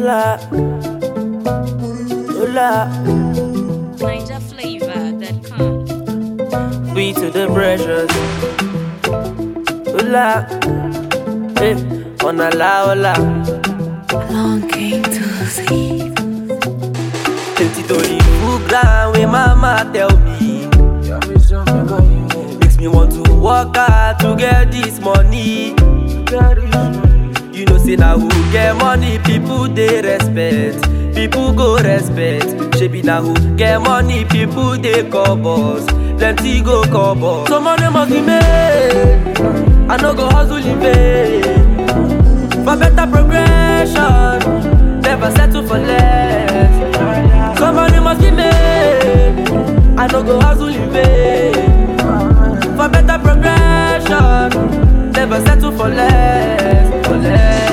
Hola, hola. NigerFlavor.com. We to the pressures. Hola, hey, on a la hola. Long came to see. Plenty to the full ground where mama tell me. Makes me want to work hard to get this money. You know, say now who get money, people they respect. People go respect. Shebi now who get money, people they call boss. Plenty go call boss. So money must be made. I no go hustle in vain. For better progression, never settle for less. So money must be made. I no go hustle in vain. For better progression, never settle for less. For less.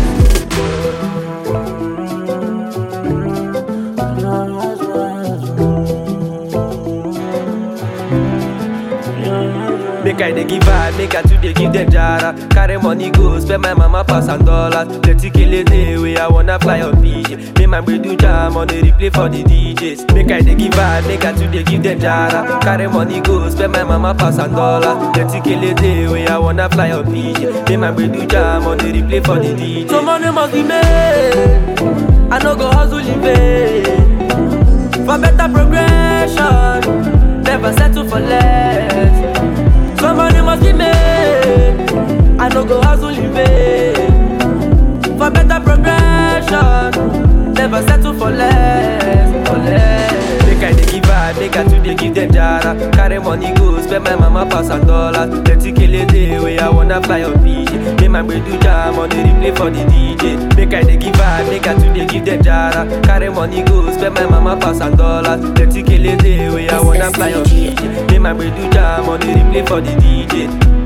Make I dey give her, make I too dey give them jara. Carry money go, spend my mama pass and dollars. 30K day way I wanna fly on PJ. Make my way do jam on the replay for the DJs. Make I dey give her, make I too dey give them jara. Carry money go, spend my mama pass and dollars. 30K day way I wanna fly on PJ. Make my way do jam on the replay for the DJs. So money must be made. I no go hustle in vain. For better progression, never settle for less. So money must be made. I no go hustle in vain. For better progression, never settle for less. For less. Make I dey give her, make I too dey give them jara. Carry money go, spend my mama pass and dollars. 30K day way I wanna fly on PJ. Make my way do jam on the replay for the DJ. Make I dey give her, make I too dey give them jara. Carry money go, spend my mama pass and dollars. 30K day way I wanna fly on PJ. Make my way do jam on the replay for the DJ.